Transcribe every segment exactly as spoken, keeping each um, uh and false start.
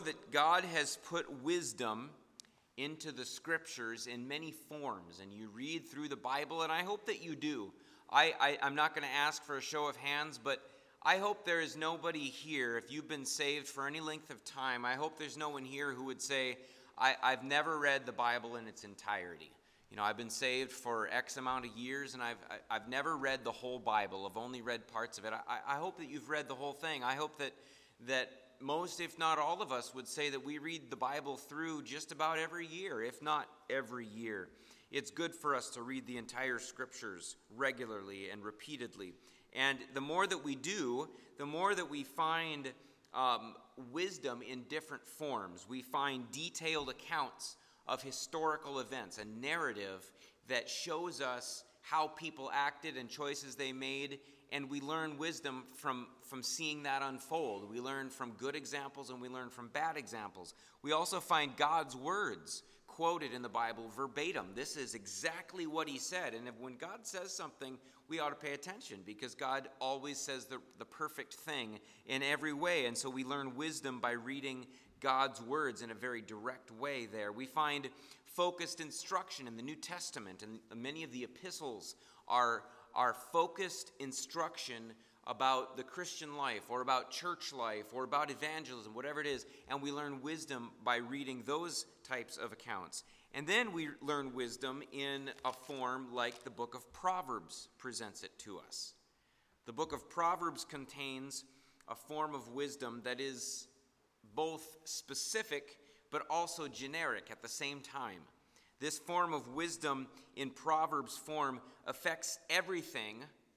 That God has put wisdom into the scriptures in many forms, and you read through the Bible, and I hope that you do. I, I, I'm not going to ask for a show of hands, but I hope there is nobody here, if you've been saved for any length of time, I hope there's no one here who would say, I, I've never read the Bible in its entirety. You know, I've been saved for X amount of years, and I've I've never read the whole Bible. I've only read parts of it. I, I hope that you've read the whole thing. I hope that that most, if not all of us, would say that we read the Bible through just about every year, if not every year. It's good for us to read the entire scriptures regularly and repeatedly. And the more that we do, the more that we find um, wisdom in different forms. We find detailed accounts of historical events, a narrative that shows us how people acted and choices they made, and we learn wisdom from, from seeing that unfold. We learn from good examples and we learn from bad examples. We also find God's words quoted in the Bible verbatim. This is exactly what he said, and if, when God says something, we ought to pay attention, because God always says the, the perfect thing in every way, and so we learn wisdom by reading God's words in a very direct way there. We find focused instruction in the New Testament, and many of the epistles are, are focused instruction about the Christian life or about church life or about evangelism, whatever it is, and we learn wisdom by reading those types of accounts. And then we learn wisdom in a form like the book of Proverbs presents it to us. The book of Proverbs contains a form of wisdom that is both specific but also generic at the same time. This form of wisdom in Proverbs form affects everything,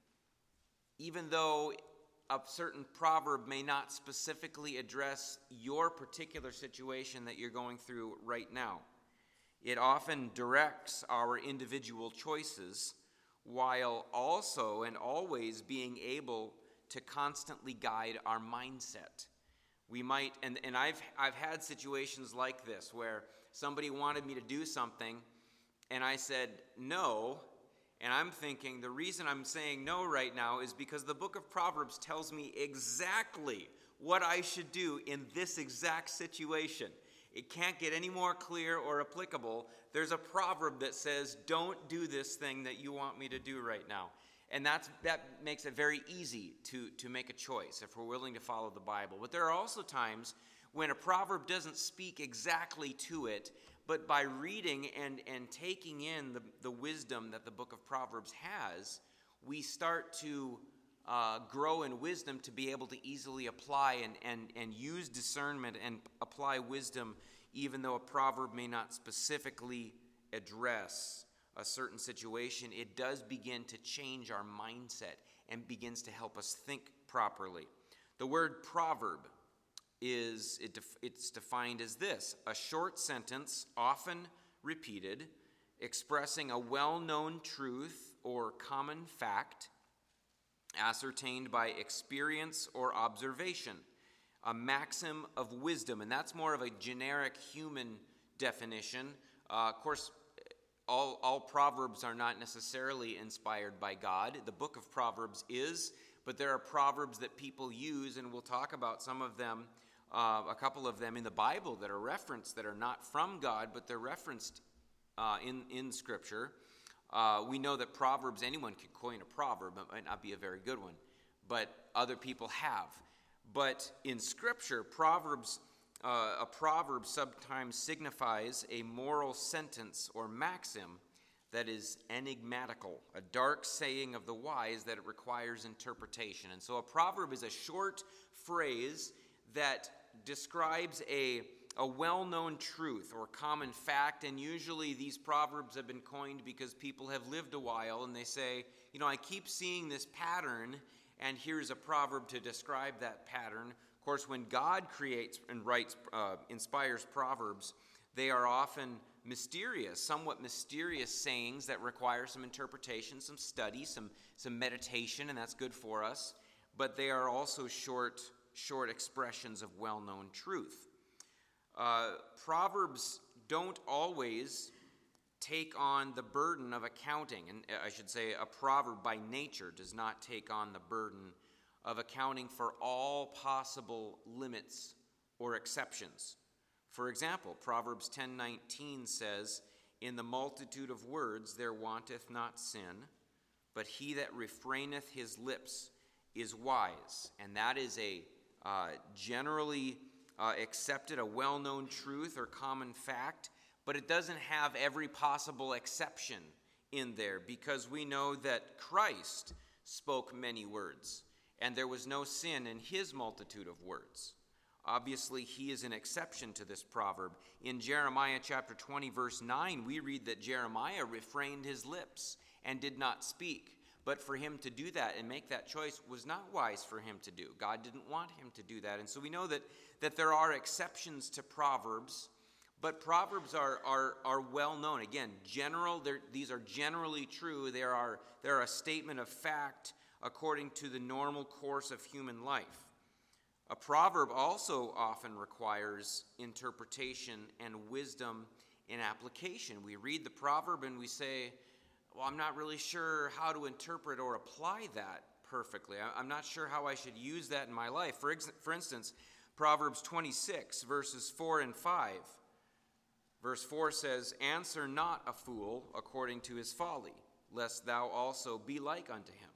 even though a certain proverb may not specifically address your particular situation that you're going through right now. It often directs our individual choices while also and always being able to constantly guide our mindset. We might, and, and I've I've had situations like this where somebody wanted me to do something, and I said no, and I'm thinking the reason I'm saying no right now is because the book of Proverbs tells me exactly what I should do in this exact situation. It can't get any more clear or applicable. There's a proverb that says, don't do this thing that you want me to do right now. And that's, that makes it very easy to, to make a choice if we're willing to follow the Bible. But there are also times when a proverb doesn't speak exactly to it, but by reading and, and taking in the, the wisdom that the book of Proverbs has, we start to uh, grow in wisdom to be able to easily apply and, and, and use discernment and apply wisdom, even though a proverb may not specifically address a certain situation. It does begin to change our mindset and begins to help us think properly. The word proverb is, it def, it's defined as this: a short sentence, often repeated, expressing a well-known truth or common fact, ascertained by experience or observation, a maxim of wisdom, and that's more of a generic human definition. Uh, of course, All, all Proverbs are not necessarily inspired by God. The book of Proverbs is, but there are Proverbs that people use, and we'll talk about some of them, uh, a couple of them in the Bible that are referenced, that are not from God, but they're referenced uh, in, in Scripture. Uh, we know that Proverbs, anyone could coin a proverb. It might not be a very good one, but other people have. But in Scripture, Proverbs Uh, a proverb sometimes signifies a moral sentence or maxim that is enigmatical, a dark saying of the wise that it requires interpretation. And so a proverb is a short phrase that describes a, a well-known truth or common fact, and usually these proverbs have been coined because people have lived a while, and they say, you know, I keep seeing this pattern, and here's a proverb to describe that pattern. Of course, when God creates and writes, uh, inspires proverbs, they are often mysterious, somewhat mysterious sayings that require some interpretation, some study, some, some meditation, and that's good for us. But they are also short, short expressions of well-known truth. Uh, proverbs don't always take on the burden of accounting, and I should say a proverb by nature does not take on the burden of accounting for all possible limits or exceptions. For example, Proverbs ten nineteen says, "In the multitude of words there wanteth not sin, but he that refraineth his lips is wise." And that is a uh, generally uh, accepted, a well-known truth or common fact, but it doesn't have every possible exception in there, because we know that Christ spoke many words, and there was no sin in his multitude of words. Obviously, he is an exception to this proverb. In Jeremiah chapter twenty, verse nine, we read that Jeremiah refrained his lips and did not speak. But for him to do that and make that choice was not wise for him to do. God didn't want him to do that. And so we know that, that there are exceptions to Proverbs, but Proverbs are, are, are well known. Again, general, these are generally true. They are, they are a statement of fact according to the normal course of human life. A proverb also often requires interpretation and wisdom in application. We read the proverb and we say, well, I'm not really sure how to interpret or apply that perfectly. I'm not sure how I should use that in my life. For, ex- for instance, Proverbs twenty-six, verses four and five. Verse four says, "Answer not a fool according to his folly, lest thou also be like unto him."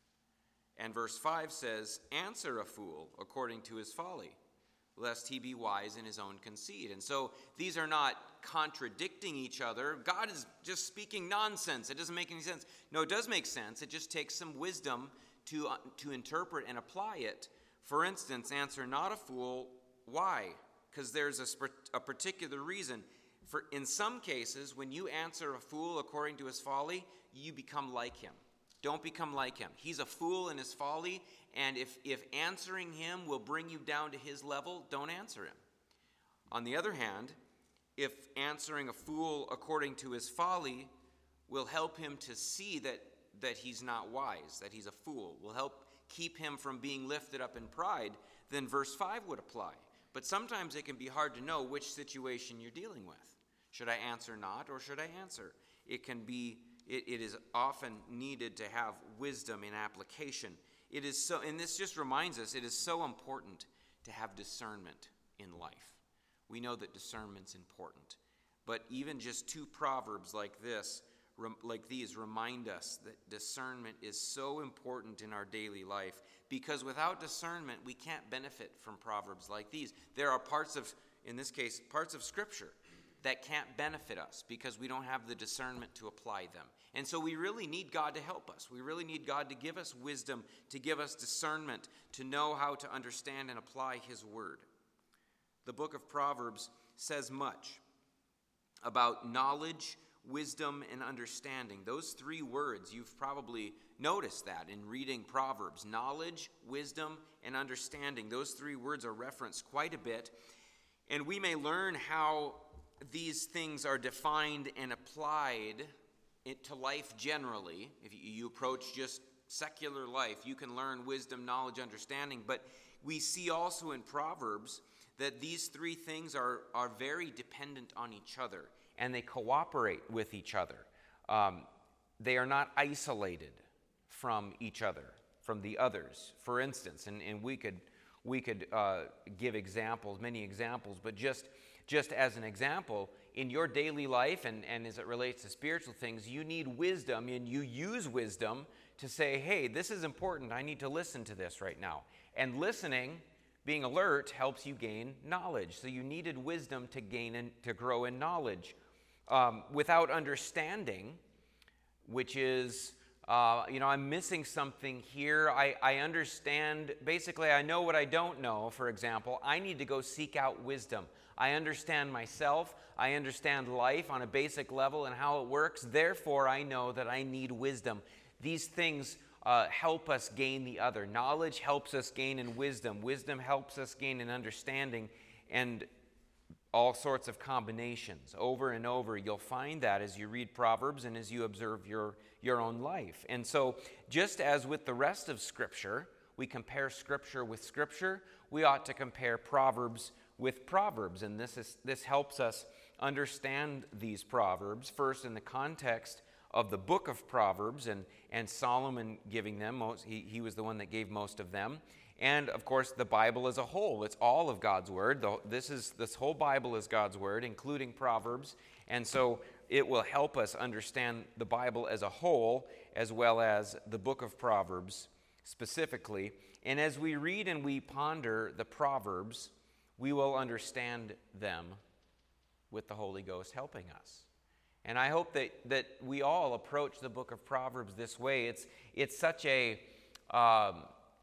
And verse five says, "Answer a fool according to his folly, lest he be wise in his own conceit." And so these are not contradicting each other. God is just speaking nonsense. It doesn't make any sense. No, it does make sense. It just takes some wisdom to, uh, to interpret and apply it. For instance, answer not a fool. Why? Because there's a, a particular reason. For in some cases, when you answer a fool according to his folly, you become like him. Don't become like him. He's a fool in his folly, and if, if answering him will bring you down to his level, don't answer him. On the other hand, if answering a fool according to his folly will help him to see that, that he's not wise, that he's a fool, will help keep him from being lifted up in pride, then verse five would apply. But sometimes it can be hard to know which situation you're dealing with. Should I answer not, or should I answer? It can be It, it is often needed to have wisdom in application. It is so, and this just reminds us, it is so important to have discernment in life. We know that discernment's important, but even just two proverbs like this, like these, remind us that discernment is so important in our daily life, because without discernment, we can't benefit from proverbs like these. There are parts of, in this case, parts of Scripture that can't benefit us because we don't have the discernment to apply them. And so we really need God to help us. We really need God to give us wisdom, to give us discernment, to know how to understand and apply his word. The book of Proverbs says much about knowledge, wisdom, and understanding. Those three words, you've probably noticed that in reading Proverbs. Knowledge, wisdom, and understanding. Those three words are referenced quite a bit. And we may learn how these things are defined and applied to life generally. If you approach just secular life, you can learn wisdom, knowledge, understanding. But we see also in Proverbs that these three things are, are very dependent on each other, and they cooperate with each other. Um, they are not isolated from each other, from the others. For instance, and, and we could we could uh, give examples, many examples, but just Just as an example, in your daily life and, and as it relates to spiritual things, you need wisdom, and you use wisdom to say, hey, this is important. I need to listen to this right now. And listening, being alert, helps you gain knowledge. So you needed wisdom to gain and to grow in knowledge. Um, without understanding, which is, uh, you know, I'm missing something here. I, I understand, basically, I know what I don't know, for example. I need to go seek out wisdom. I understand myself, I understand life on a basic level and how it works, therefore I know that I need wisdom. These things uh, help us gain the other. Knowledge helps us gain in wisdom. Wisdom helps us gain in understanding, and all sorts of combinations. Over and over, you'll find that as you read Proverbs and as you observe your, your own life. And so, just as with the rest of Scripture, we compare Scripture with Scripture, we ought to compare Proverbs with Proverbs, and this is this helps us understand these Proverbs, first in the context of the book of Proverbs and, and Solomon giving them. Most, he, he was the one that gave most of them. And, of course, the Bible as a whole. It's all of God's Word. The, this, is, this whole Bible is God's Word, including Proverbs. And so it will help us understand the Bible as a whole, as well as the book of Proverbs specifically. And as we read and we ponder the Proverbs, we will understand them with the Holy Ghost helping us. And I hope that, that we all approach the book of Proverbs this way. It's, it's such a, um,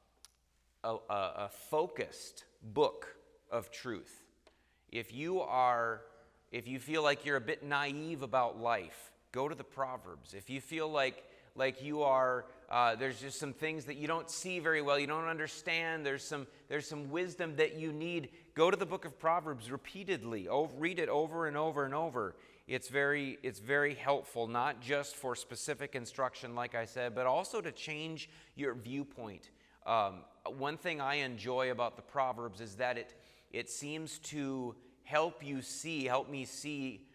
a, a focused book of truth. If you are, if you feel like you're a bit naive about life, go to the Proverbs. If you feel like, like you are, uh, there's just some things that you don't see very well, you don't understand, there's some, there's some wisdom that you need, go to the book of Proverbs repeatedly. Oh, read it over and over and over. It's very, it's very helpful, not just for specific instruction, like I said, but also to change your viewpoint. Um, one thing I enjoy about the Proverbs is that it, it seems to help you see, help me see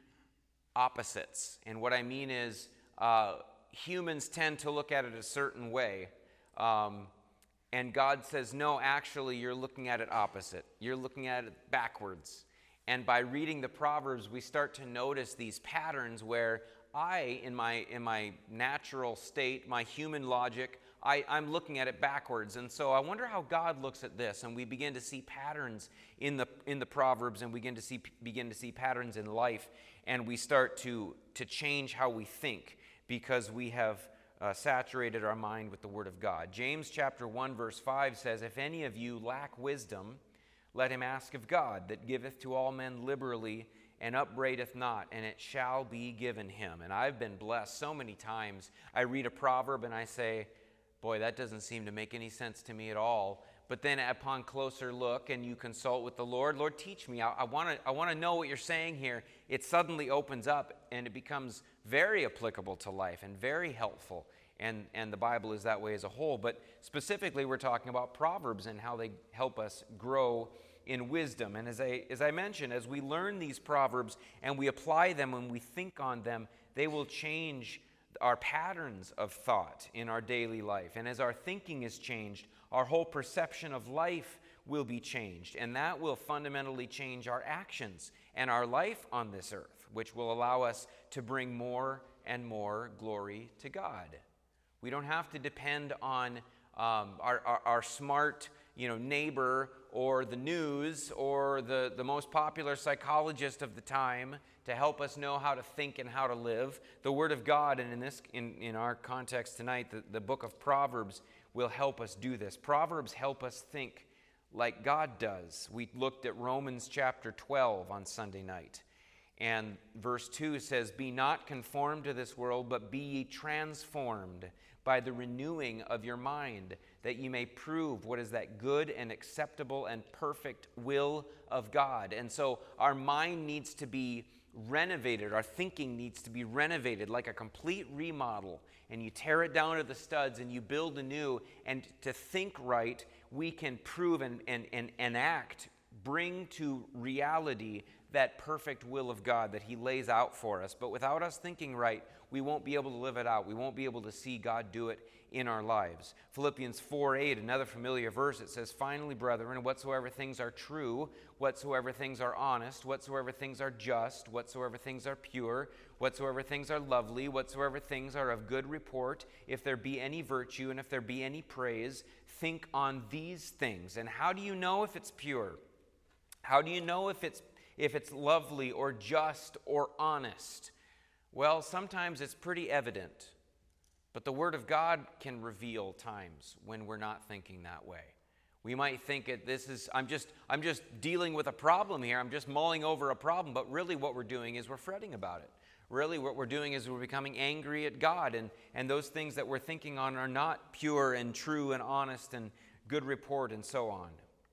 opposites. And what I mean is uh, humans tend to look at it a certain way. Um, and God says, no, actually, you're looking at it opposite. You're looking at it backwards. And by reading the Proverbs, we start to notice these patterns where I, in my in my natural state, my human logic, I, I'm looking at it backwards. And so I wonder how God looks at this. And we begin to see patterns in the in the Proverbs, and we begin to see begin to see patterns in life. And we start to, to change how we think because we have uh, saturated our mind with the Word of God. James chapter one, verse five says, if any of you lack wisdom, let him ask of God, that giveth to all men liberally, and upbraideth not, and it shall be given him. And I've been blessed so many times. I read a proverb and I say, boy, that doesn't seem to make any sense to me at all. But then upon closer look, and you consult with the Lord, Lord, teach me. I, I want to I want to know what you're saying here. It suddenly opens up, and it becomes very applicable to life and very helpful. And, and the Bible is that way as a whole. But specifically, we're talking about Proverbs and how they help us grow in wisdom. And as I, as I mentioned, as we learn these Proverbs and we apply them and we think on them, they will change our patterns of thought in our daily life. And as our thinking is changed, our whole perception of life will be changed. And that will fundamentally change our actions and our life on this earth, which will allow us to bring more and more glory to God. We don't have to depend on um, our, our, our smart, you know, neighbor or the news or the, the most popular psychologist of the time to help us know how to think and how to live. The Word of God, and in this, in, in our context tonight, the, the book of Proverbs will help us do this. Proverbs help us think like God does. We looked at Romans chapter twelve on Sunday night. And verse two says, be not conformed to this world, but be ye transformed by the renewing of your mind, that ye may prove what is that good and acceptable and perfect will of God. And so our mind needs to be renovated. Our thinking needs to be renovated like a complete remodel. And you tear it down to the studs and you build anew. And to think right, we can prove and, and, and enact, bring to reality that perfect will of God that He lays out for us. But without us thinking right, we won't be able to live it out. We won't be able to see God do it in our lives. Philippians four eight, another familiar verse, it says, finally, brethren, whatsoever things are true, whatsoever things are honest, whatsoever things are just, whatsoever things are pure, whatsoever things are lovely, whatsoever things are of good report, if there be any virtue and if there be any praise, think on these things. And how do you know if it's pure? How do you know if it's if it's lovely or just or honest? Well, sometimes it's pretty evident. But the Word of God can reveal times when we're not thinking that way. We might think that this is, I'm just, I'm just dealing with a problem here. I'm just mulling over a problem. But really what we're doing is we're fretting about it. Really what we're doing is we're becoming angry at God. And, and those things that we're thinking on are not pure and true and honest and good report and so on.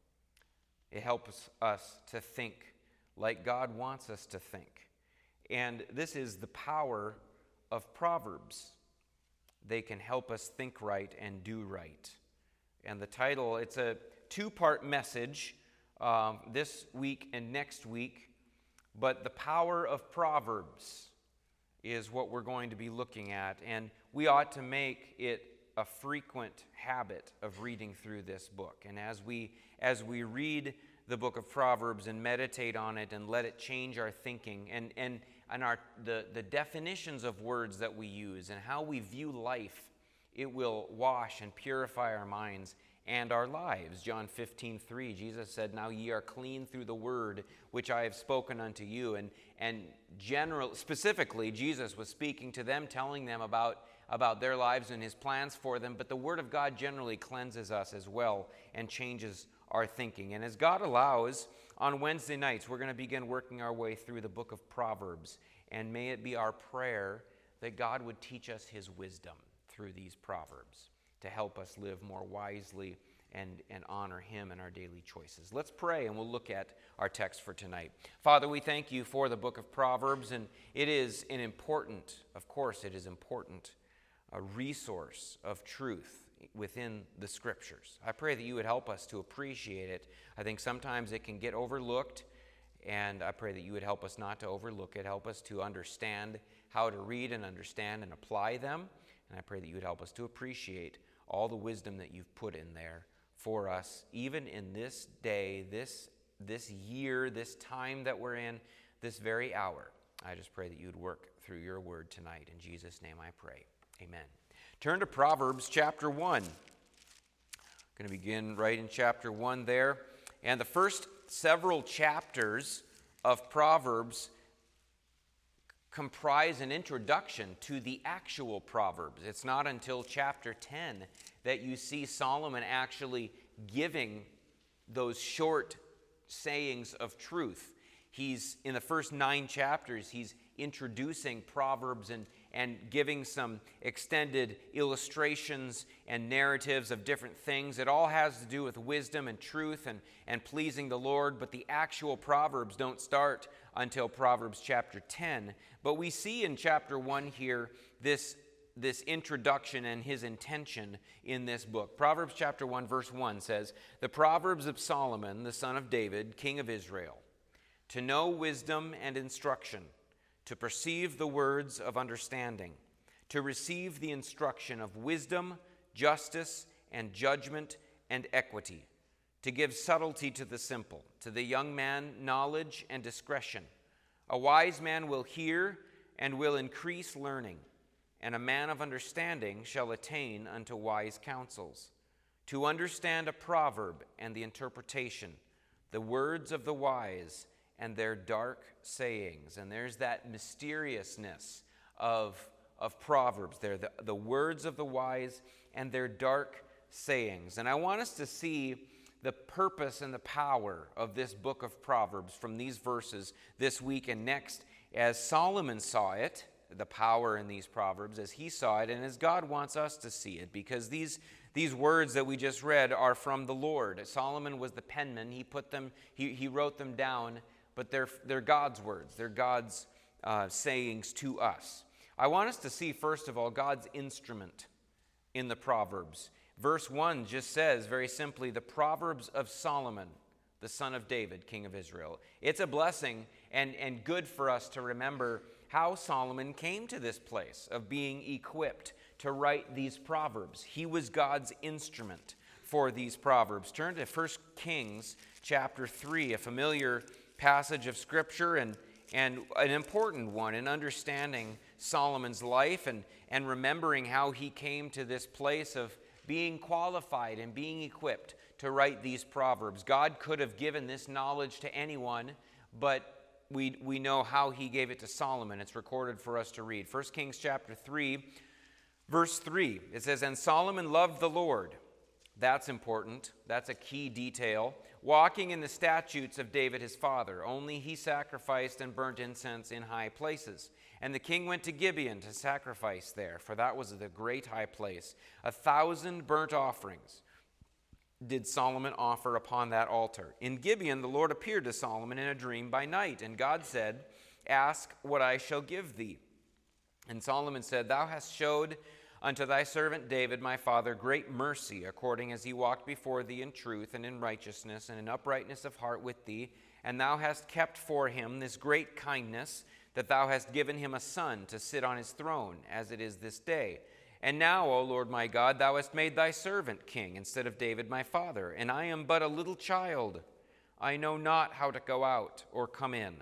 It helps us to think like God wants us to think. And this is the power of Proverbs. They can help us think right and do right. And the title, it's a two-part message um, this week and next week, but the power of Proverbs is what we're going to be looking at. And we ought to make it a frequent habit of reading through this book. And as we as we read the book of Proverbs and meditate on it and let it change our thinking and and, and our the, the definitions of words that we use and how we view life, it will wash and purify our minds and our lives. John fifteen three, Jesus said, "Now ye are clean through the word which I have spoken unto you." And and general, specifically, Jesus was speaking to them, telling them about, about their lives and his plans for them. But the word of God generally cleanses us as well and changes our thinking. And as God allows, on Wednesday nights, we're going to begin working our way through the book of Proverbs. And may it be our prayer that God would teach us his wisdom through these Proverbs to help us live more wisely and, and honor him in our daily choices. Let's pray and we'll look at our text for tonight. Father, we thank you for the book of Proverbs, and it is an important, of course it is important, a resource of truth within the scriptures. I pray that you would help us to appreciate it. I think sometimes it can get overlooked, and I pray that you would help us not to overlook it, help us to understand how to read and understand and apply them, and I pray that you would help us to appreciate all the wisdom that you've put in there for us, even in this day, this, this year, this time that we're in, this very hour. I just pray that you would work through your word tonight. In Jesus' name I pray. Amen. Turn to Proverbs chapter one. I'm going to begin right in chapter one there. And the first several chapters of Proverbs comprise an introduction to the actual Proverbs. It's not until chapter ten that you see Solomon actually giving those short sayings of truth. He's, in the first nine chapters, he's introducing Proverbs and, and giving some extended illustrations and narratives of different things. It all has to do with wisdom and truth and, and pleasing the Lord, but the actual Proverbs don't start until Proverbs chapter ten. But we see in chapter one here this, this introduction and his intention in this book. Proverbs chapter one verse one says, "The Proverbs of Solomon, the son of David, king of Israel, to know wisdom and instruction, to perceive the words of understanding, to receive the instruction of wisdom, justice, and judgment, and equity, to give subtlety to the simple, to the young man knowledge and discretion. A wise man will hear and will increase learning, and a man of understanding shall attain unto wise counsels. To understand a proverb and the interpretation, the words of the wise and their dark sayings." And there's that mysteriousness of, of Proverbs there, the, the words of the wise and their dark sayings. And I want us to see the purpose and the power of this book of Proverbs from these verses this week and next, as Solomon saw it, the power in these Proverbs, as he saw it, and as God wants us to see it, because these These words that we just read are from the Lord. Solomon was the penman. He put them, he, he wrote them down, but they're, they're God's words. They're God's uh, sayings to us. I want us to see, first of all, God's instrument in the Proverbs. Verse one just says, very simply, "The Proverbs of Solomon, the son of David, king of Israel." It's a blessing and, and good for us to remember how Solomon came to this place of being equipped to write these Proverbs. He was God's instrument for these Proverbs. Turn to First Kings chapter three, a familiar passage of Scripture and, and an important one in understanding Solomon's life and, and remembering how he came to this place of being qualified and being equipped to write these Proverbs. God could have given this knowledge to anyone, but we, we know how he gave it to Solomon. It's recorded for us to read. First Kings chapter three, verse three, it says, "And Solomon loved the Lord." That's important. That's a key detail. "Walking in the statutes of David his father. Only he sacrificed and burnt incense in high places. And the king went to Gibeon to sacrifice there, for that was the great high place. A thousand burnt offerings did Solomon offer upon that altar. In Gibeon the Lord appeared to Solomon in a dream by night, and God said, 'Ask what I shall give thee.' And Solomon said, 'Thou hast showed unto thy servant David my father great mercy, according as he walked before thee in truth and in righteousness and in uprightness of heart with thee. And thou hast kept for him this great kindness, that thou hast given him a son to sit on his throne, as it is this day. And now, O Lord my God, thou hast made thy servant king instead of David my father, and I am but a little child. I know not how to go out or come in.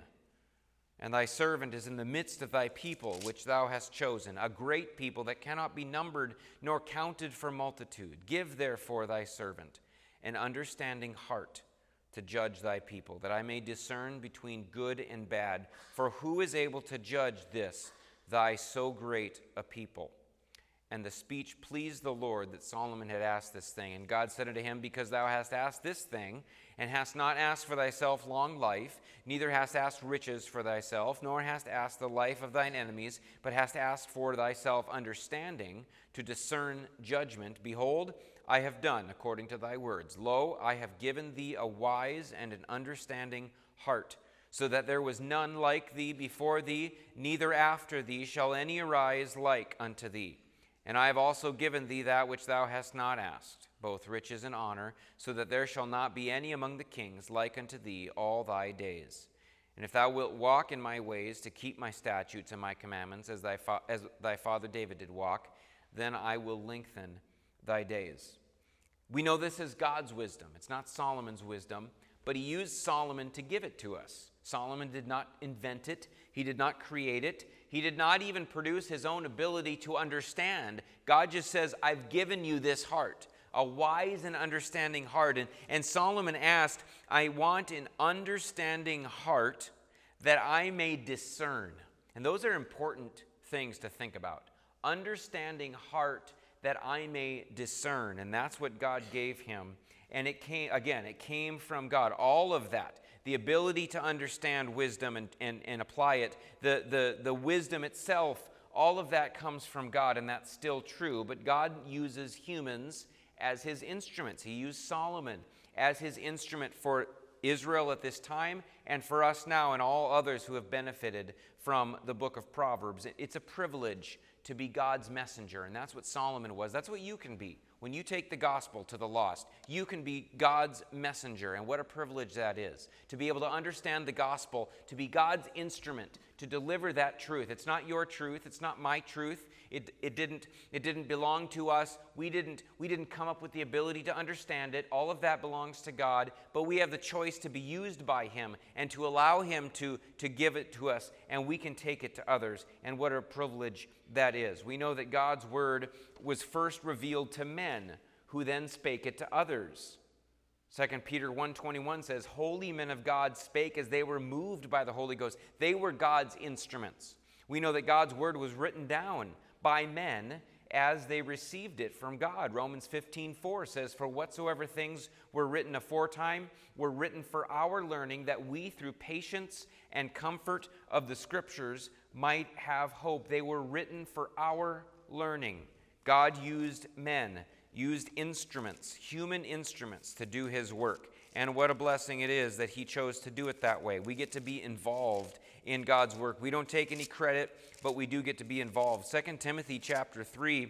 And thy servant is in the midst of thy people, which thou hast chosen, a great people that cannot be numbered nor counted for multitude. Give therefore thy servant an understanding heart to judge thy people, that I may discern between good and bad. For who is able to judge this, thy so great a people? And the speech pleased the Lord that Solomon had asked this thing. And God said unto him, Because thou hast asked this thing, and hast not asked for thyself long life, neither hast asked riches for thyself, nor hast asked the life of thine enemies, but hast asked for thyself understanding, to discern judgment, behold, I have done according to thy words. Lo, I have given thee a wise and an understanding heart, so that there was none like thee before thee, neither after thee shall any arise like unto thee. And I have also given thee that which thou hast not asked, both riches and honor, so that there shall not be any among the kings like unto thee all thy days. And if thou wilt walk in my ways to keep my statutes and my commandments, as thy, fa- as thy father David did walk, then I will lengthen thy days. We know this is God's wisdom. It's not Solomon's wisdom, but he used Solomon to give it to us. Solomon did not invent it. He did not create it. He did not even produce his own ability to understand. God just says, I've given you this heart, a wise and understanding heart. And, and Solomon asked, I want an understanding heart that I may discern. And those are important things to think about. Understanding heart that I may discern. And that's what God gave him. And it came, again, it came from God. All of that, the ability to understand wisdom and, and, and apply it, the, the, the wisdom itself, all of that comes from God, and that's still true. But God uses humans as his instruments. He used Solomon as his instrument for Israel at this time and for us now and all others who have benefited from the book of Proverbs. It's a privilege to be God's messenger, and that's what Solomon was. That's what you can be. When you take the gospel to the lost, you can be God's messenger, and what a privilege that is, to be able to understand the gospel, to be God's instrument, to deliver that truth. It's not your truth. It's not my truth. It, it, didn't, it didn't belong to us. We didn't, we didn't come up with the ability to understand it. All of that belongs to God, but we have the choice to be used by him and to allow him to, to give it to us, and we can take it to others, and what a privilege that is. We know that God's word was first revealed to men, who then spake it to others. Second Peter one twenty-one says, Holy men of God spake as they were moved by the Holy Ghost. They were God's instruments. We know that God's word was written down by men as they received it from God. Romans fifteen four says, For whatsoever things were written aforetime were written for our learning, that we through patience and comfort of the Scriptures might have hope. They were written for our learning. God used men, used instruments, human instruments, to do his work. And what a blessing it is that he chose to do it that way. We get to be involved in God's work. We don't take any credit, but we do get to be involved. Second Timothy chapter three,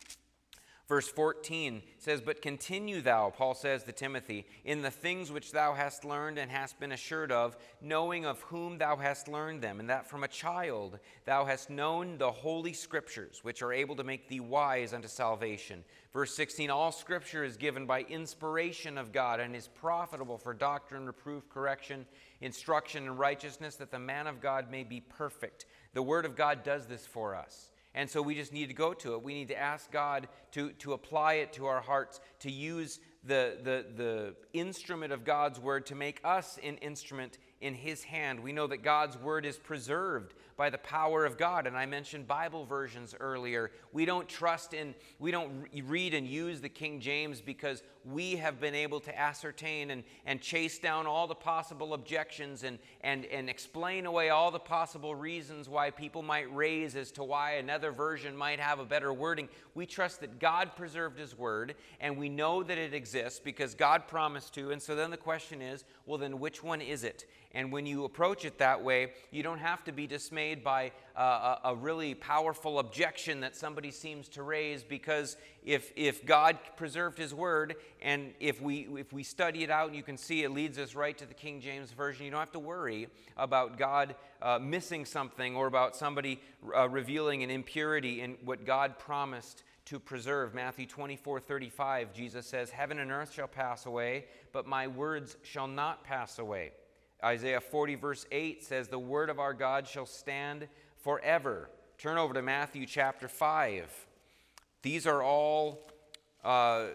verse fourteen says, But continue thou, Paul says to Timothy, in the things which thou hast learned and hast been assured of, knowing of whom thou hast learned them, and that from a child thou hast known the holy Scriptures, which are able to make thee wise unto salvation. Verse sixteen, All Scripture is given by inspiration of God, and is profitable for doctrine, reproof, correction, instruction in righteousness, that the man of God may be perfect. The Word of God does this for us. And so we just need to go to it. We need to ask God to, to apply it to our hearts, to use the, the, the instrument of God's word to make us an instrument in his hand. We know that God's word is preserved by the power of God. And I mentioned Bible versions earlier. We don't trust in, we don't read and use the King James because we have been able to ascertain and, and chase down all the possible objections and, and, and explain away all the possible reasons why people might raise as to why another version might have a better wording. We trust that God preserved his word, and we know that it exists because God promised to. And so then the question is, well, then which one is it? And when you approach it that way, you don't have to be dismayed by uh, a, a really powerful objection that somebody seems to raise, because if if God preserved his word, and if we if we study it out, and you can see it leads us right to the King James Version, you don't have to worry about God uh, missing something or about somebody uh, revealing an impurity in what God promised to preserve. Matthew twenty-four thirty-five, Jesus says, heaven and earth shall pass away, but my words shall not pass away. Isaiah forty verse eight says, the word of our God shall stand forever. Turn over to Matthew chapter five. These are all uh,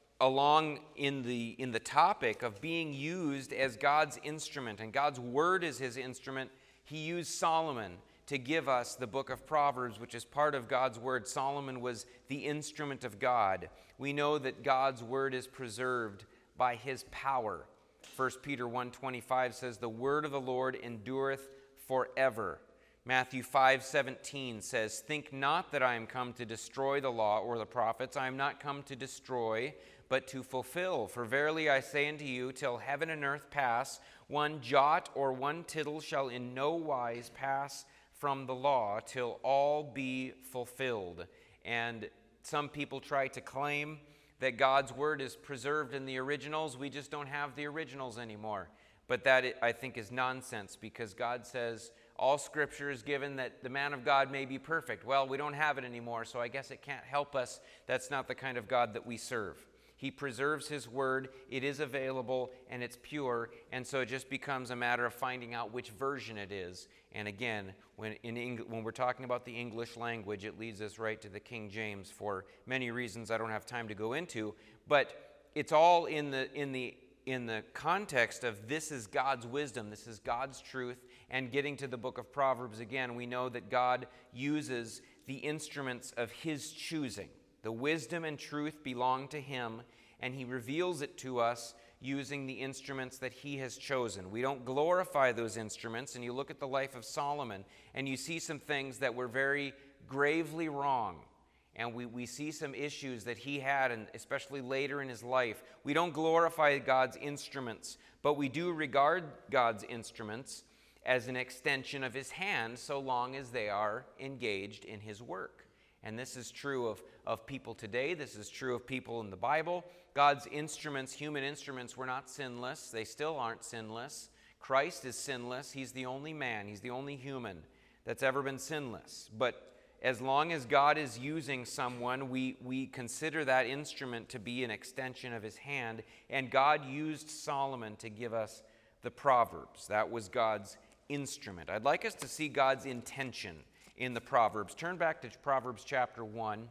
along in the, in the topic of being used as God's instrument, and God's word is his instrument. He used Solomon to give us the book of Proverbs, which is part of God's word. Solomon was the instrument of God. We know that God's word is preserved by his power. First Peter one twenty-five says, the word of the Lord endureth forever. Matthew five seventeen says, think not that I am come to destroy the law or the prophets. I am not come to destroy, but to fulfill. For verily I say unto you, till heaven and earth pass, one jot or one tittle shall in no wise pass from the law, till all be fulfilled. And some people try to claim that God's word is preserved in the originals. We just don't have the originals anymore. But that, I think, is nonsense, because God says all Scripture is given that the man of God may be perfect. Well, we don't have it anymore, so I guess it can't help us. That's not the kind of God that we serve. He preserves his word. It is available, and it's pure, and so it just becomes a matter of finding out which version it is. And again, when, in Eng- when we're talking about the English language, it leads us right to the King James for many reasons I don't have time to go into. But it's all in the in the in the context of this is God's wisdom, this is God's truth. And getting to the book of Proverbs again, we know that God uses the instruments of his choosing. The wisdom and truth belong to him, and he reveals it to us using the instruments that he has chosen. We don't glorify those instruments, and you look at the life of Solomon, and you see some things that were very gravely wrong. And we, we see some issues that he had, and especially later in his life. We don't glorify God's instruments, but we do regard God's instruments as an extension of his hand, so long as they are engaged in his work. And this is true of, of people today. This is true of people in the Bible. God's instruments, human instruments, were not sinless. They still aren't sinless. Christ is sinless. He's the only man. He's the only human that's ever been sinless. But as long as God is using someone, we, we consider that instrument to be an extension of his hand. And God used Solomon to give us the Proverbs. That was God's instrument. I'd like us to see God's intention in the Proverbs. Turn back to Proverbs chapter one.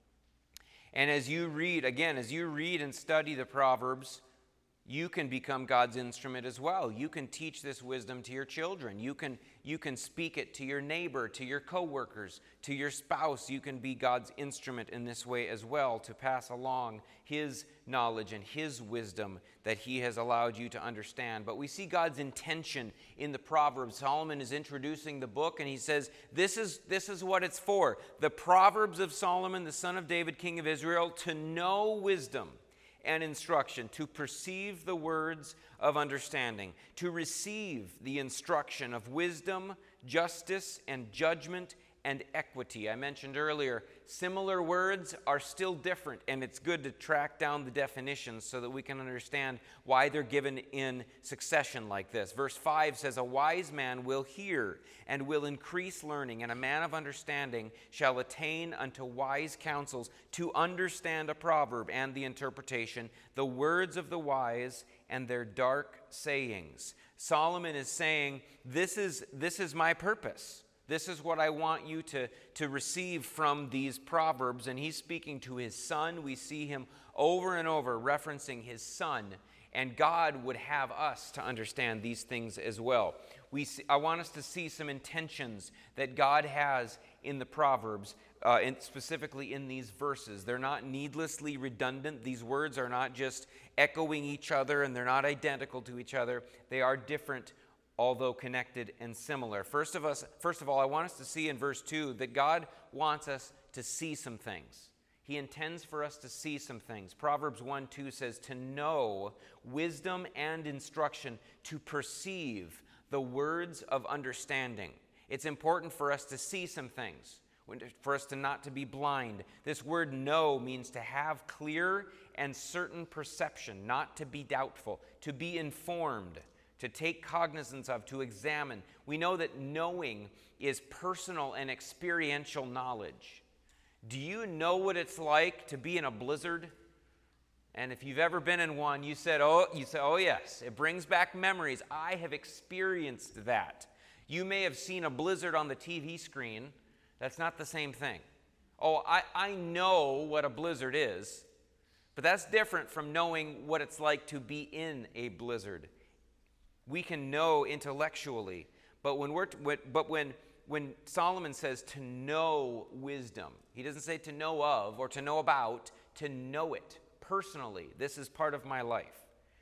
And as you read, again, as you read and study the Proverbs, you can become God's instrument as well. You can teach this wisdom to your children. You can, you can speak it to your neighbor, to your coworkers, to your spouse. You can be God's instrument in this way as well, to pass along his knowledge and his wisdom that he has allowed you to understand. But we see God's intention in the Proverbs. Solomon is introducing the book, and he says, this is, this is what it's for. The Proverbs of Solomon, the son of David, king of Israel, to know wisdom and instruction, to perceive the words of understanding, to receive the instruction of wisdom, justice, and judgment, and equity. I mentioned earlier, similar words are still different, and it's good to track down the definitions so that we can understand why they're given in succession like this. Verse five says, a wise man will hear and will increase learning, and a man of understanding shall attain unto wise counsels, to understand a proverb and the interpretation, the words of the wise and their dark sayings. Solomon is saying, this is, this is my purpose. This is what I want you to, to receive from these Proverbs. And he's speaking to his son. We see him over and over referencing his son. And God would have us to understand these things as well. We see, I want us to see some intentions that God has in the Proverbs, uh, and specifically in these verses. They're not needlessly redundant. These words are not just echoing each other, and they're not identical to each other. They are different, although connected and similar. First of us, first of all, I want us to see in verse two that God wants us to see some things. He intends for us to see some things. Proverbs one two says, to know wisdom and instruction, to perceive the words of understanding. It's important for us to see some things, for us to not to be blind. This word know means to have clear and certain perception, not to be doubtful, to be informed, to take cognizance of, to examine. We know that knowing is personal and experiential knowledge. Do you know what it's like to be in a blizzard? And if you've ever been in one, you said, oh, you said, oh yes, it brings back memories. I have experienced that. You may have seen a blizzard on the T V screen. That's not the same thing. Oh, I, I know what a blizzard is, but that's different from knowing what it's like to be in a blizzard. We can know intellectually, but when we're but when when Solomon says to know wisdom, he doesn't say to know of or to know about, to know it personally. This is part of my life.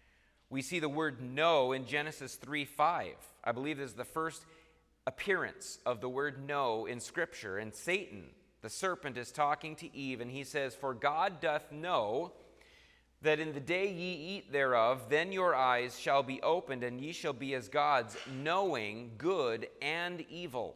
We see the word know in Genesis three five. I believe this is the first appearance of the word know in Scripture. And Satan, the serpent, is talking to Eve, and he says, "For God doth know that in the day ye eat thereof, then your eyes shall be opened, and ye shall be as gods, knowing good and evil."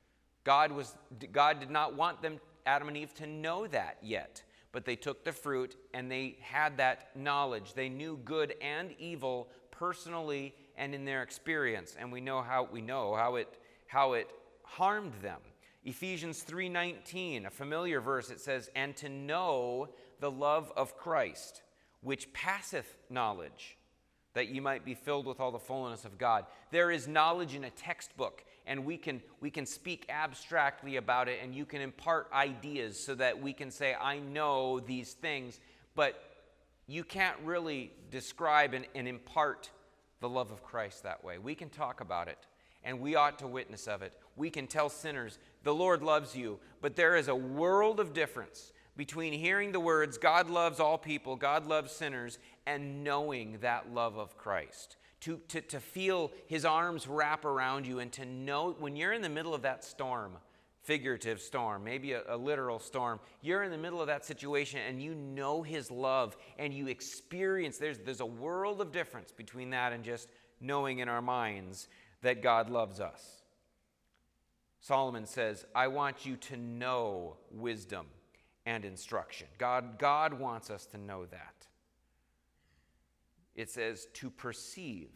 God was God did not want them, Adam and Eve, to know that yet. But they took the fruit and they had that knowledge. They knew good and evil personally and in their experience. And we know how we know how it how it harmed them. Ephesians three nineteen, a familiar verse, it says, "And to know the love of Christ, which passeth knowledge, that ye might be filled with all the fullness of God." There is knowledge in a textbook, and we can we can speak abstractly about it, and you can impart ideas so that we can say, I know these things, but you can't really describe and, and impart the love of Christ that way. We can talk about it, and we ought to witness of it. We can tell sinners, the Lord loves you, but there is a world of difference between hearing the words, God loves all people, God loves sinners, and knowing that love of Christ. To, to, to feel his arms wrap around you and to know when you're in the middle of that storm, figurative storm, maybe a, a literal storm, you're in the middle of that situation and you know his love and you experience, there's, there's a world of difference between that and just knowing in our minds that God loves us. Solomon says, I want you to know wisdom and instruction. God, God wants us to know that. It says to perceive,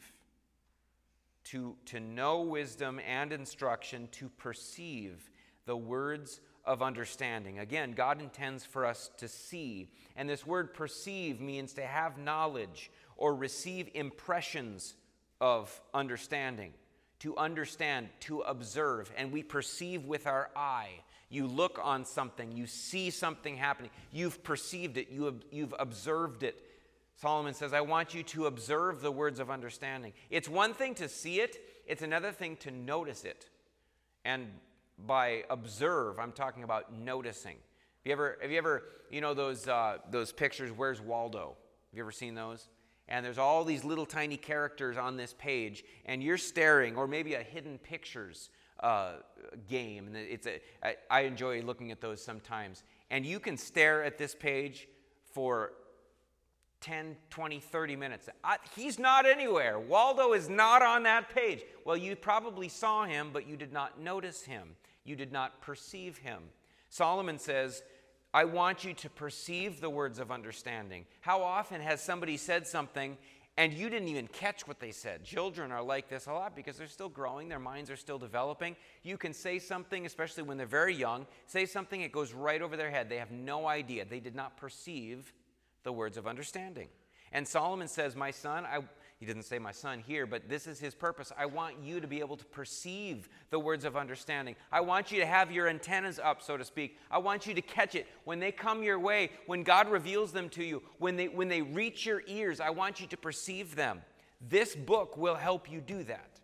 to, to know wisdom and instruction, to perceive the words of understanding. Again, God intends for us to see. And this word perceive means to have knowledge or receive impressions of understanding. To understand, to observe. And we perceive with our eye. You look on something, you see something happening. You've perceived it, you have, you've observed it. Solomon says, I want you to observe the words of understanding. It's one thing to see it, it's another thing to notice it. And by observe, I'm talking about noticing. Have you ever, have you ever, you know those uh, those pictures, Where's Waldo? Have you ever seen those? And there's all these little tiny characters on this page, and you're staring, or maybe a hidden pictures uh, game. And it's a, I, I enjoy looking at those sometimes. And you can stare at this page for ten, twenty, thirty minutes. I, he's not anywhere. Waldo is not on that page. Well, you probably saw him, but you did not notice him. You did not perceive him. Solomon says, I want you to perceive the words of understanding. How often has somebody said something and you didn't even catch what they said? Children are like this a lot because they're still growing. Their minds are still developing. You can say something, especially when they're very young, say something, it goes right over their head. They have no idea. They did not perceive the words of understanding. And Solomon says, my son, I, he didn't say my son here, but this is his purpose. I want you to be able to perceive the words of understanding. I want you to have your antennas up, so to speak. I want you to catch it. When they come your way, when God reveals them to you, when they, when they reach your ears, I want you to perceive them. This book will help you do that.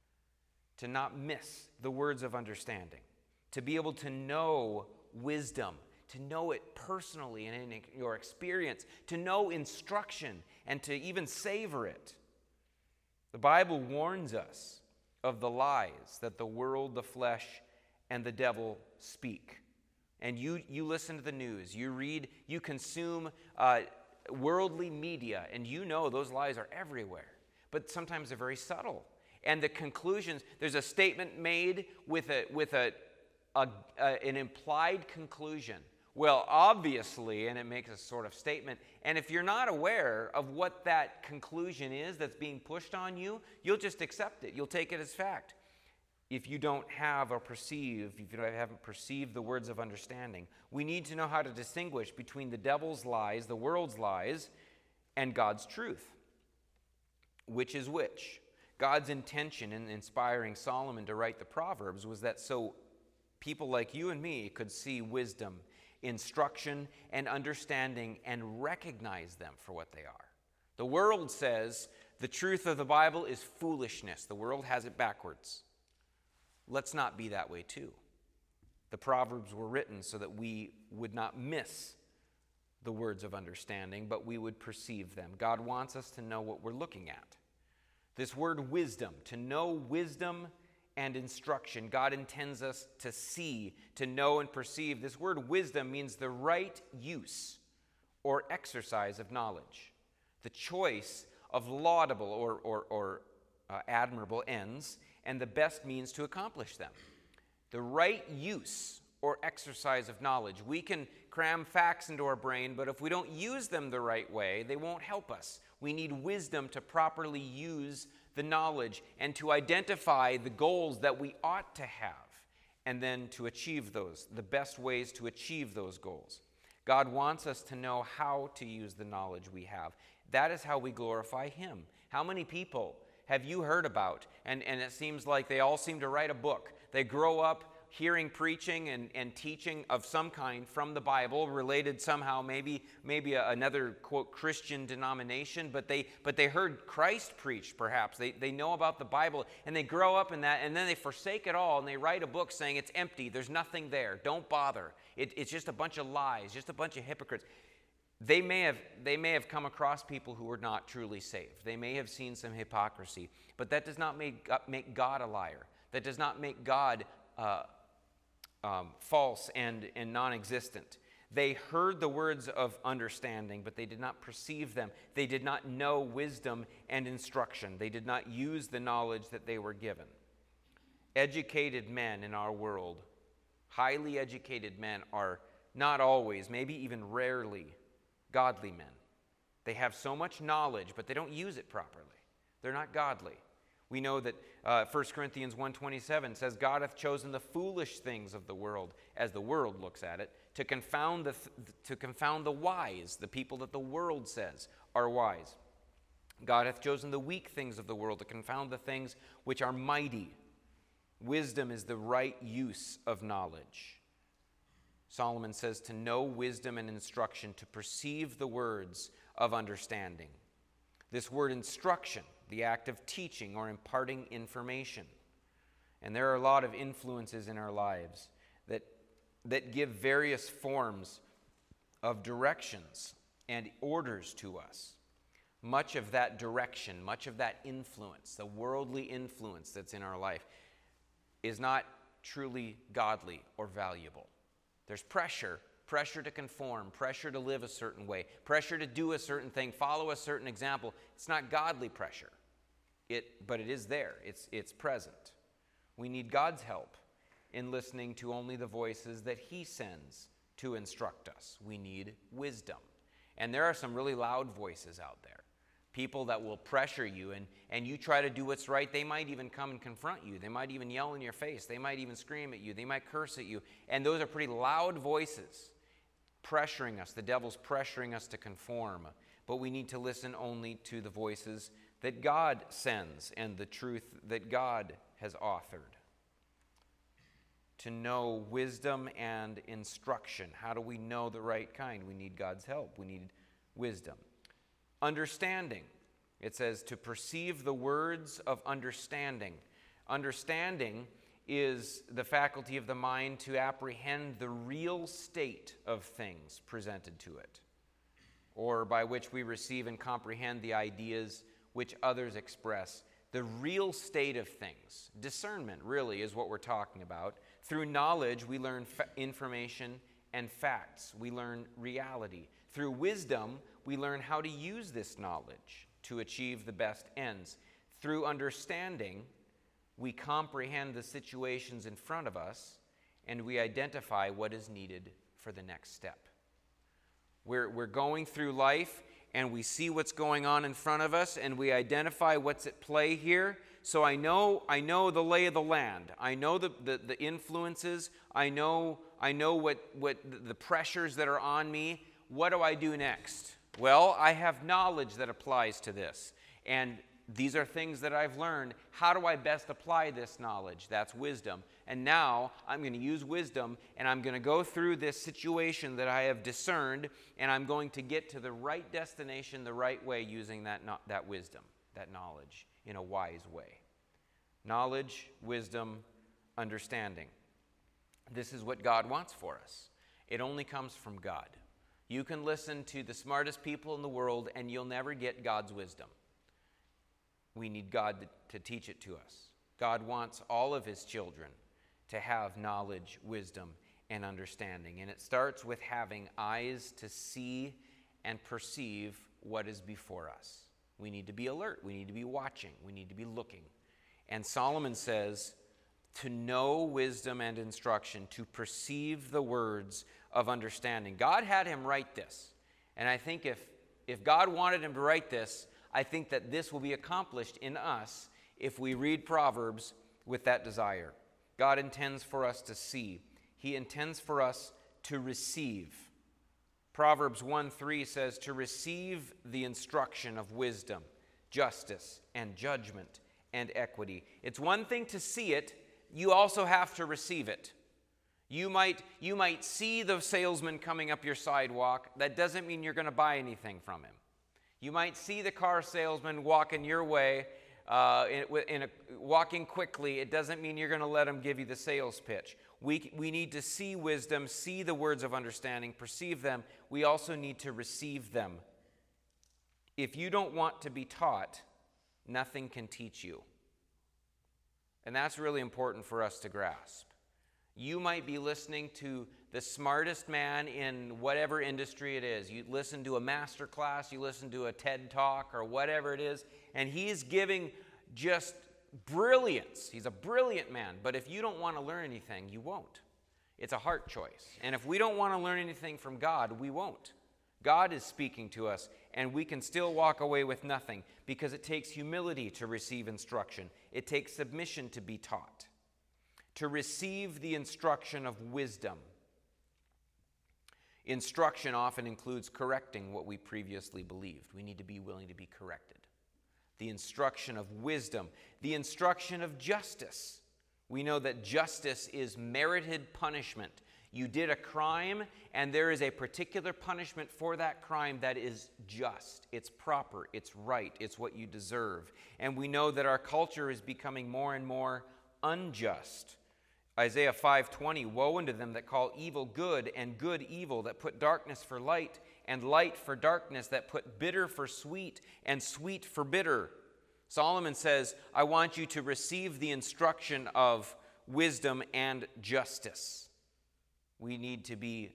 To not miss the words of understanding. To be able to know wisdom. To know it personally and in your experience, to know instruction and to even savor it. The Bible warns us of the lies that the world, the flesh, and the devil speak. And you, you listen to the news, you read, you consume uh, worldly media, and you know those lies are everywhere. But sometimes they're very subtle. And the conclusions, there's a statement made with, a, with a, a, a, an implied conclusion. Well, obviously, and it makes a sort of statement, and if you're not aware of what that conclusion is that's being pushed on you, you'll just accept it. You'll take it as fact. if you don't have or perceive, if you haven't perceived the words of understanding. We need to know how to distinguish between the devil's lies, the world's lies, and God's truth. Which is which? God's intention in inspiring Solomon to write the Proverbs was that so people like you and me could see wisdom, instruction, and understanding and recognize them for what they are. The world says the truth of the Bible is foolishness. The world has it backwards. Let's not be that way too. The Proverbs were written so that we would not miss the words of understanding, but we would perceive them. God wants us to know what we're looking at. This word wisdom, to know wisdom and instruction, God intends us to see, to know and perceive. This word wisdom means the right use or exercise of knowledge, the choice of laudable or, or, or uh, admirable ends, and the best means to accomplish them. The right use or exercise of knowledge. We can cram facts into our brain, but if we don't use them the right way, they won't help us. We need wisdom to properly use the knowledge and to identify the goals that we ought to have, and then to achieve those, the best ways to achieve those goals. God wants us to know how to use the knowledge we have. That is how we glorify Him. How many people have you heard about? And, and it seems like they all seem to write a book. They grow up hearing preaching and, and teaching of some kind from the Bible, related somehow, maybe maybe a, another, quote, Christian denomination, but they but they heard Christ preached, perhaps. They, they know about the Bible, and they grow up in that, and then they forsake it all, and they write a book saying it's empty, there's nothing there, don't bother. It, it's just a bunch of lies, just a bunch of hypocrites. They may have they may have come across people who were not truly saved. They may have seen some hypocrisy, but that does not make, make God a liar. That does not make God uh, um, false and, and non-existent. They heard the words of understanding, but they did not perceive them. They did not know wisdom and instruction. They did not use the knowledge that they were given. Educated men in our world, highly educated men, are not always, maybe even rarely, godly men. They have so much knowledge, but they don't use it properly. They're not godly. We know that uh, First Corinthians one twenty-seven says, God hath chosen the foolish things of the world, as the world looks at it, to confound the, th- to confound the wise, the people that the world says are wise. God hath chosen the weak things of the world to confound the things which are mighty. Wisdom is the right use of knowledge. Solomon says to know wisdom and instruction, to perceive the words of understanding. This word instruction, the act of teaching or imparting information. And there are a lot of influences in our lives that, that give various forms of directions and orders to us. Much of that direction, much of that influence, the worldly influence that's in our life, is not truly godly or valuable. There's pressure, pressure to conform, pressure to live a certain way, pressure to do a certain thing, follow a certain example. It's not godly pressure, it, but it is there. It's, it's present. We need God's help in listening to only the voices that He sends to instruct us. We need wisdom. And there are some really loud voices out there. People that will pressure you, and, and you try to do what's right. They might even come and confront you. They might even yell in your face. They might even scream at you. They might curse at you. And those are pretty loud voices pressuring us. The devil's pressuring us to conform. But we need to listen only to the voices that God sends and the truth that God has authored. To know wisdom and instruction. How do we know the right kind? We need God's help. We need wisdom. Understanding. It says to perceive the words of understanding. Understanding is the faculty of the mind to apprehend the real state of things presented to it, or by which we receive and comprehend the ideas which others express. The real state of things. Discernment, really, is what we're talking about. Through knowledge, we learn fa- information and facts. We learn reality. Through wisdom, we learn how to use this knowledge to achieve the best ends. Through understanding, we comprehend the situations in front of us, and we identify what is needed for the next step. We're, we're going through life, and we see what's going on in front of us, and we identify what's at play here, so I know I know the lay of the land. I know the, the, the influences. I know I know what, what the pressures that are on me. What do I do next? Well, I have knowledge that applies to this. And these are things that I've learned. How do I best apply this knowledge? That's wisdom. And now I'm going to use wisdom, and I'm going to go through this situation that I have discerned, and I'm going to get to the right destination the right way using that, no, that wisdom, that knowledge, in a wise way. Knowledge, wisdom, understanding. This is what God wants for us. It only comes from God. You can listen to the smartest people in the world, and you'll never get God's wisdom. We need God to, to teach it to us. God wants all of his children to have knowledge, wisdom, and understanding. And it starts with having eyes to see and perceive what is before us. We need to be alert. We need to be watching. We need to be looking. And Solomon says, to know wisdom and instruction, to perceive the words of understanding. God had him write this. And I think if, if God wanted him to write this, I think that this will be accomplished in us if we read Proverbs with that desire. God intends for us to see. He intends for us to receive. Proverbs one three says, to receive the instruction of wisdom, justice, and judgment, and equity. It's one thing to see it, you also have to receive it. You might, you might see the salesman coming up your sidewalk. That doesn't mean you're going to buy anything from him. You might see the car salesman walking your way, uh, in, in a, walking quickly. It doesn't mean you're going to let him give you the sales pitch. We, we need to see wisdom, see the words of understanding, perceive them. We also need to receive them. If you don't want to be taught, nothing can teach you. And that's really important for us to grasp. You might be listening to the smartest man in whatever industry it is. You listen to a master class, you listen to a TED Talk or whatever it is, and he's giving just brilliance. He's a brilliant man, but if you don't want to learn anything, you won't. It's a heart choice. And if we don't want to learn anything from God, we won't. God is speaking to us, and we can still walk away with nothing because it takes humility to receive instruction. It takes submission to be taught. To receive the instruction of wisdom. Instruction often includes correcting what we previously believed. We need to be willing to be corrected. The instruction of wisdom. The instruction of justice. We know that justice is merited punishment. You did a crime, and there is a particular punishment for that crime that is just. It's proper. It's right. It's what you deserve. And we know that our culture is becoming more and more unjust. Isaiah five twenty, woe unto them that call evil good and good evil, that put darkness for light and light for darkness, that put bitter for sweet and sweet for bitter. Solomon says, I want you to receive the instruction of wisdom and justice. We need to be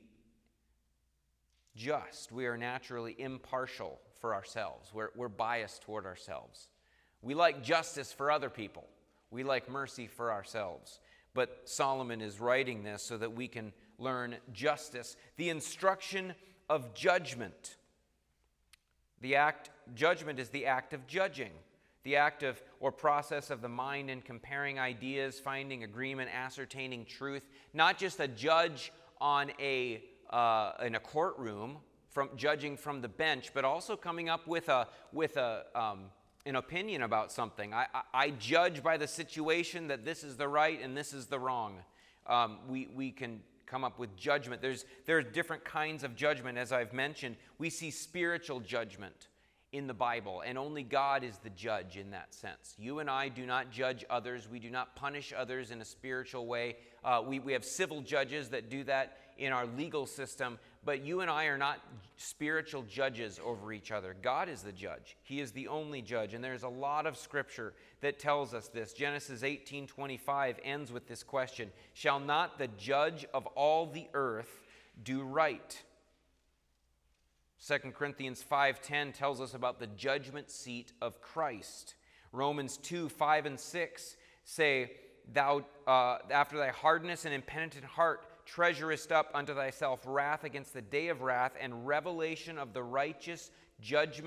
just. We are naturally impartial for ourselves. We're, we're biased toward ourselves. We like justice for other people. We like mercy for ourselves. But Solomon is writing this so that we can learn justice. The instruction of judgment. The act, judgment is the act of judging. The act of or process of the mind in comparing ideas, finding agreement, ascertaining truth. Not just a judge on a uh, in a courtroom, from judging from the bench, but also coming up with a with a um, an opinion about something. I, I, I judge by the situation that this is the right and this is the wrong. Um, we we can come up with judgment. There's there's different kinds of judgment, as I've mentioned. We see spiritual judgment in the Bible, and only God is the judge in that sense. You and I do not judge others. We do not punish others in a spiritual way. Uh, we, we have civil judges that do that in our legal system, but you and I are not spiritual judges over each other. God is the judge. He is the only judge, and there's a lot of scripture that tells us this. Genesis eighteen twenty-five ends with this question, shall not the judge of all the earth do right? Second Corinthians five ten tells us about the judgment seat of Christ. Romans two five and six say, Thou, uh, after thy hardness and impenitent heart, treasurest up unto thyself wrath against the day of wrath and revelation of the righteous judgment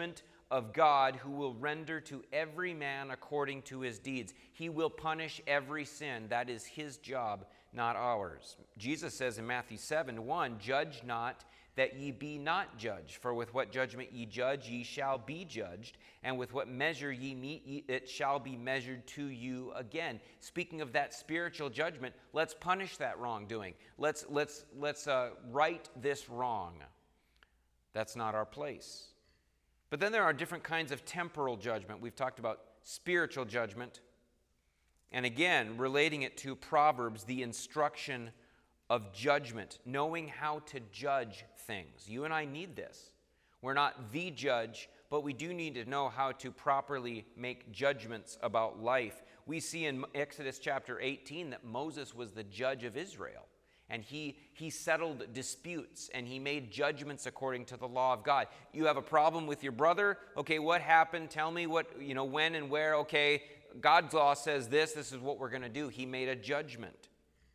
of God, who will render to every man according to his deeds. He will punish every sin. That is his job, not ours. Jesus says in Matthew seven one, "Judge not, that ye be not judged. For with what judgment ye judge, ye shall be judged. And with what measure ye meet, ye, it shall be measured to you again." Speaking of that spiritual judgment, let's punish that wrongdoing. Let's, let's, let's uh, right this wrong. That's not our place. But then there are different kinds of temporal judgment. We've talked about spiritual judgment. And again, relating it to Proverbs, the instruction of judgment, knowing how to judge things. You and I need this. We're not the judge, but we do need to know how to properly make judgments about life. We see in Exodus chapter eighteen that Moses was the judge of Israel. And he, he settled disputes, and he made judgments according to the law of God. You have a problem with your brother? Okay, what happened? Tell me what, you know, when and where. Okay, God's law says this. This is what we're going to do. He made a judgment.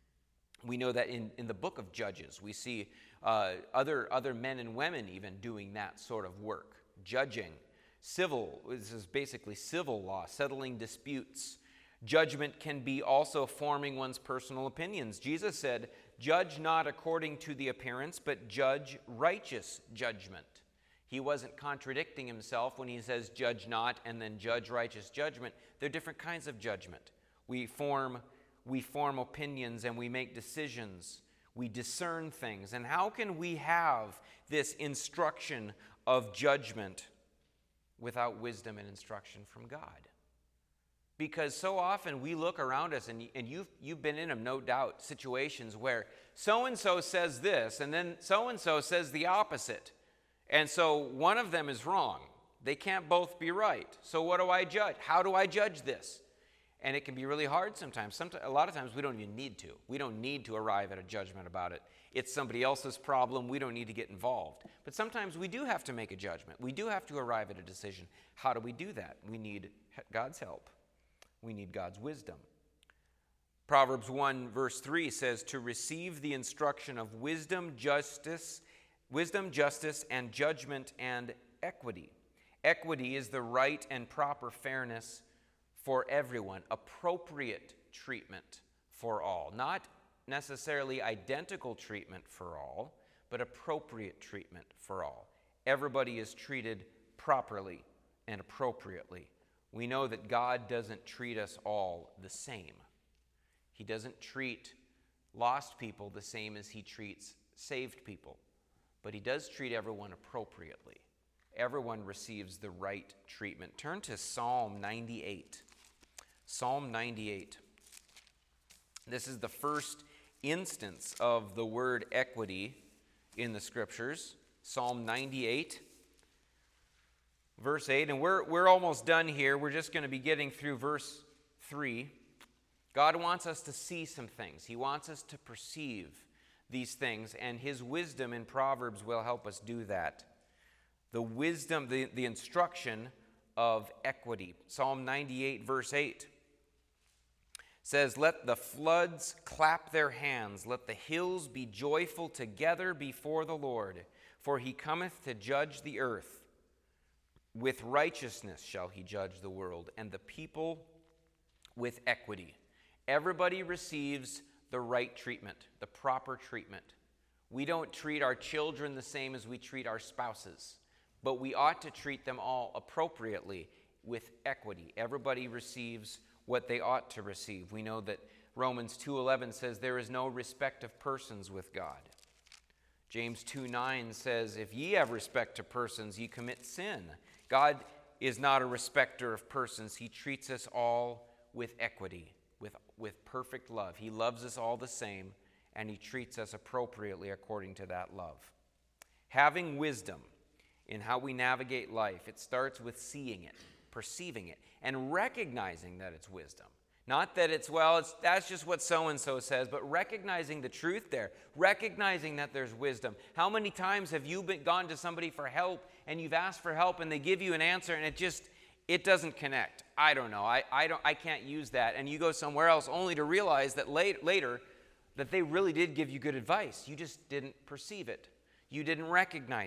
We know that in, in the book of Judges, we see uh, other, other men and women even doing that sort of work. Judging. Civil, this is basically civil law, settling disputes. Judgment can be also forming one's personal opinions. Jesus said, "Judge not according to the appearance, but judge righteous judgment." He wasn't contradicting himself when he says judge not and then judge righteous judgment. They're different kinds of judgment. We form, we form opinions and we make decisions. We discern things. And how can we have this instruction of judgment without wisdom and instruction from God? Because so often we look around us, and, and you've, you've been in them, no doubt, situations where so-and-so says this, and then so-and-so says the opposite. And so one of them is wrong. They can't both be right. So what do I judge? How do I judge this? And it can be really hard sometimes. Sometimes, a lot of times we don't even need to. We don't need to arrive at a judgment about it. It's somebody else's problem. We don't need to get involved. But sometimes we do have to make a judgment. We do have to arrive at a decision. How do we do that? We need God's help. We need God's wisdom. Proverbs one verse three says, "To receive the instruction of wisdom, justice, wisdom, justice, and judgment and equity." Equity is the right and proper fairness for everyone, appropriate treatment for all. Not necessarily identical treatment for all, but appropriate treatment for all. Everybody is treated properly and appropriately. We know that God doesn't treat us all the same. He doesn't treat lost people the same as he treats saved people. But he does treat everyone appropriately. Everyone receives the right treatment. Turn to Psalm ninety-eight. Psalm ninety-eight. This is the first instance of the word equity in the Scriptures. Psalm ninety-eight. Verse eight, and we're, we're almost done here. We're just going to be getting through verse three. God wants us to see some things. He wants us to perceive these things, and his wisdom in Proverbs will help us do that. The wisdom, the, the instruction of equity. Psalm ninety-eight, verse eight says, "Let the floods clap their hands, let the hills be joyful together before the Lord, for he cometh to judge the earth. With righteousness shall he judge the world, and the people with equity." Everybody receives the right treatment, the proper treatment. We don't treat our children the same as we treat our spouses, but we ought to treat them all appropriately with equity. Everybody receives what they ought to receive. We know that Romans two eleven says there is no respect of persons with God. James two nine says, "If ye have respect to persons, ye commit sin." God is not a respecter of persons. He treats us all with equity, with, with perfect love. He loves us all the same, and he treats us appropriately according to that love. Having wisdom in how we navigate life, it starts with seeing it, perceiving it, and recognizing that it's wisdom. Not that it's, well, it's, that's just what so-and-so says, but recognizing the truth there, recognizing that there's wisdom. How many times have you been gone to somebody for help, and you've asked for help, and they give you an answer, and it just, it doesn't connect? I don't know. I, I, don't, I can't use that. And you go somewhere else only to realize that late, later that they really did give you good advice. You just didn't perceive it. You didn't recognize it.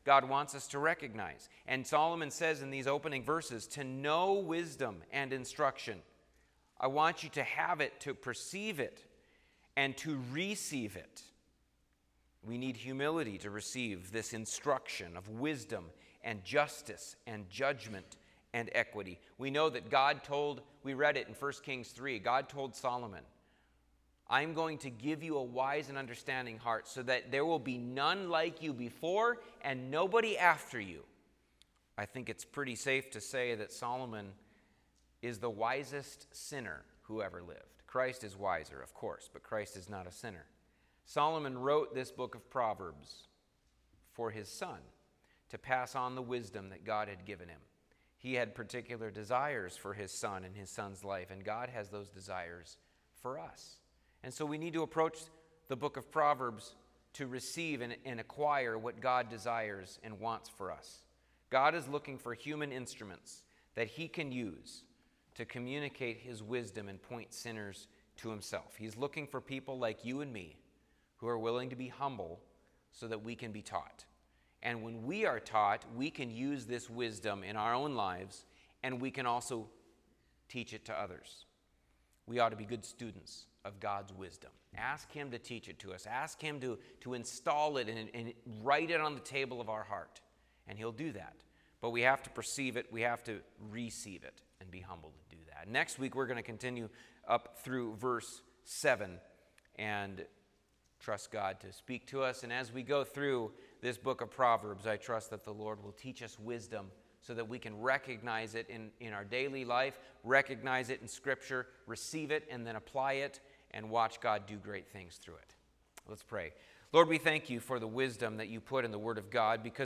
God wants us to recognize. And Solomon says in these opening verses, to know wisdom and instruction. I want you to have it, to perceive it, and to receive it. We need humility to receive this instruction of wisdom and justice and judgment and equity. We know that God told, we read it in First Kings three, God told Solomon, I'm going to give you a wise and understanding heart so that there will be none like you before and nobody after you. I think it's pretty safe to say that Solomon is the wisest sinner who ever lived. Christ is wiser, of course, but Christ is not a sinner. Solomon wrote this book of Proverbs for his son to pass on the wisdom that God had given him. He had particular desires for his son and his son's life, and God has those desires for us. And so we need to approach the book of Proverbs to receive and, and acquire what God desires and wants for us. God is looking for human instruments that he can use to communicate his wisdom and point sinners to himself. He's looking for people like you and me who are willing to be humble so that we can be taught. And when we are taught, we can use this wisdom in our own lives, and we can also teach it to others. We ought to be good students of God's wisdom. Ask him to teach it to us. Ask him to, to install it and, and write it on the table of our heart. And he'll do that. But we have to perceive it. We have to receive it and be humble to do that. Next week, we're going to continue up through verse seven and trust God to speak to us. And as we go through this book of Proverbs, I trust that the Lord will teach us wisdom so that we can recognize it in, in our daily life, recognize it in Scripture, receive it, and then apply it, and watch God do great things through it. Let's pray. Lord, we thank you for the wisdom that you put in the Word of God, because